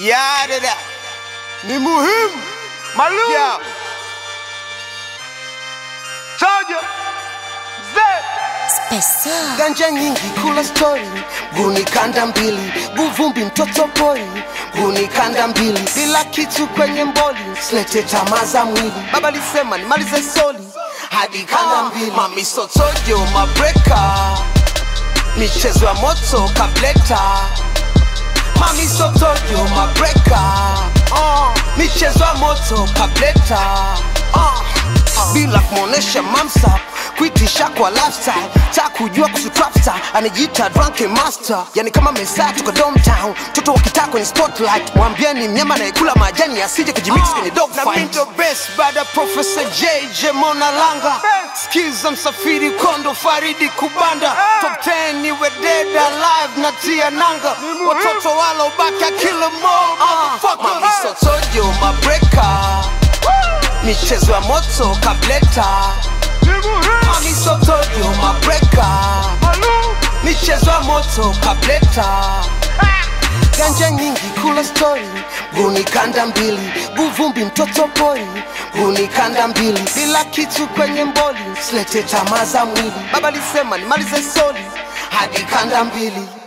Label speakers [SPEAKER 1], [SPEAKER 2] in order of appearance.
[SPEAKER 1] Ya dada, ni muhimu
[SPEAKER 2] Malum
[SPEAKER 1] ya
[SPEAKER 2] Soja Zee
[SPEAKER 3] Spesa
[SPEAKER 1] ganja nyingi kula story, guni kanda mbili, buvumbi mtoto boy, guni kanda mbili, bila kitu kwenye mboli, slete tamaa za mwili. Baba lisema nimalize soli hadi kanda mbili, mami sotojo mabreka, michezo ya moto kableta. Mami sotojo mabreka, michezo ya moto kableta. Bila kumuonesha mamsa, kuitisha kwa lifestyle, takujua kusutrapsta, anajiita drunken master. Yani kama mesa tuko downtown, toto wakitaa kwenye spotlight, mwambieni mnyama anayekula majani asije kujimix kwenye dogfight. Na mindo best bada Professor JJ Mona Langa, skiza msafiri kondo Faridi Kubanda, top 10 niwe dead alive na tia nanga, watoto wala ubaki akila mo motherfucker. Mami sotojo mabreka, michezo ya moto kableta. Mami sotojo mabreka, michezo ya moto kableta. Ganja nyingi kula story, guni kanda mbili, buvumbi mtoto boy, guni kanda mbili, bila kitu kwenye mboli, slete tamaa za mwili. Baba lisema nimalize soli hadi kanda mbili.